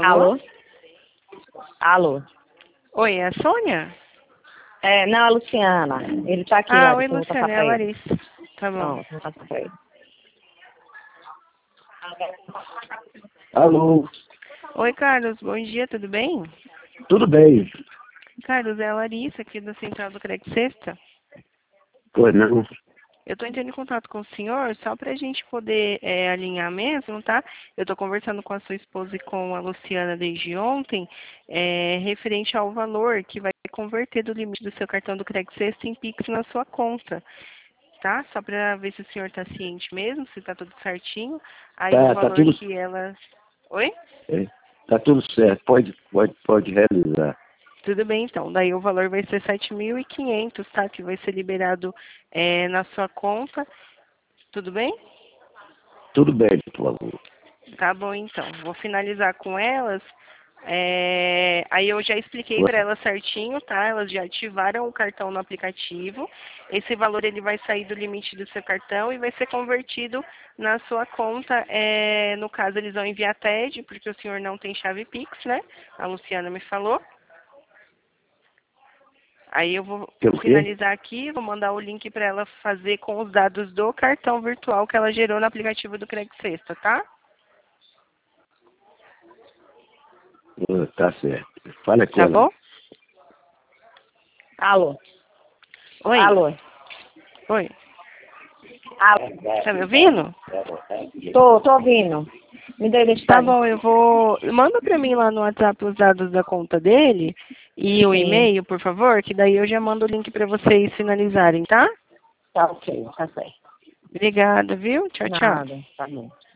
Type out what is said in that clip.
Alô? Alô? Oi, é a Sônia? Não, a Luciana. Ele tá aqui, Ah, ó. oi, Vou passar Luciana, é a pra ele. Larissa. Tá bom. Não, vou passar pra ele. Alô, Oi, Carlos, bom dia, tudo bem? tudo bem? Carlos, é a Larissa aqui da Central do Credit Sexta. Pois não. Eu estou entrando em contato com o senhor só para a gente poder alinhar mesmo, tá? Eu estou conversando com a sua esposa e com a Luciana desde ontem, referente ao valor que vai converter do limite do seu cartão do Credit Sexta em Pix na sua conta, tá? Só para ver se o senhor está ciente mesmo, se está tudo certinho. Aí o Tá valor tudo, que elas... Oi? tá tudo certo, pode realizar. Tudo bem, então. Daí o valor vai ser 7.500, tá? Que vai ser liberado na sua conta. Tudo bem? Tudo bem, por favor. Tá bom, então. Vou finalizar com elas. Aí eu já expliquei para elas certinho, tá? Elas já ativaram o cartão no aplicativo. Esse valor ele vai sair do limite do seu cartão e vai ser convertido na sua conta. No caso, eles vão enviar TED, porque o senhor não tem chave Pix, né? A Luciana me falou. Aí eu vou Pelo quê? finalizar aqui, vou mandar o link para ela fazer com os dados do cartão virtual que ela gerou no aplicativo do Credit Sexta, tá? Tá certo. Fala com Tá ela. bom? Alô? Oi. Alô? Oi. Alô? Tá me ouvindo? Tô ouvindo. Me dê deixa Tá bom, eu vou... Manda pra mim lá no WhatsApp os dados da conta dele e o Sim. e-mail, por favor, que daí eu já mando o link pra vocês finalizarem, tá? Tá ok, tá certo. Obrigada, viu? Tchau, tchau. Nada, tá bom.